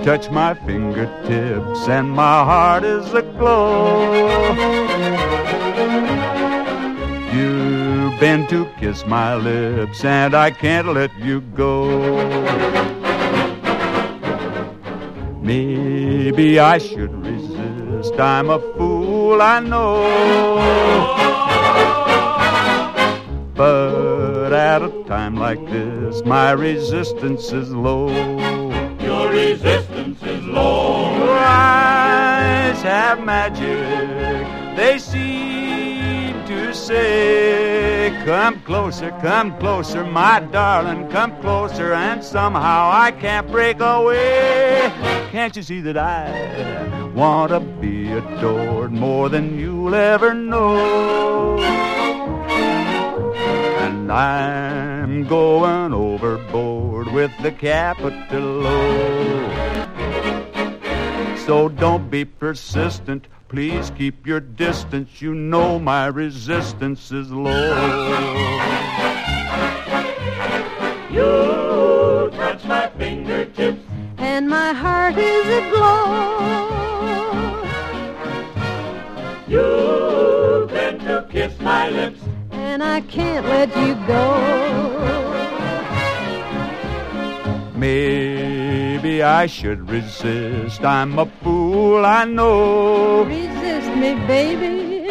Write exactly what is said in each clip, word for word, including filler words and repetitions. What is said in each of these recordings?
touch my fingertips and my heart is aglow. You bend to kiss my lips and I can't let you go. Maybe I should resist, I'm a fool, I know. But at a time like this, my resistance is low. Your resistance is low. Your eyes have magic, they seem to say, come closer, come closer, my darling, come closer, and somehow I can't break away. Can't you see that I want to be adored more than you'll ever know? And I'm going overboard with the capital O. So don't be persistent, please keep your distance. You know my resistance is low. You touch my fingertips and my heart is aglow. You bend to kiss my lips and I can't let you go. Maybe I should resist, I'm a fool, I know. Resist me, baby.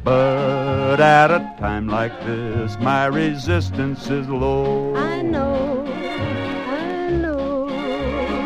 But at a time like this, my resistance is low. I know.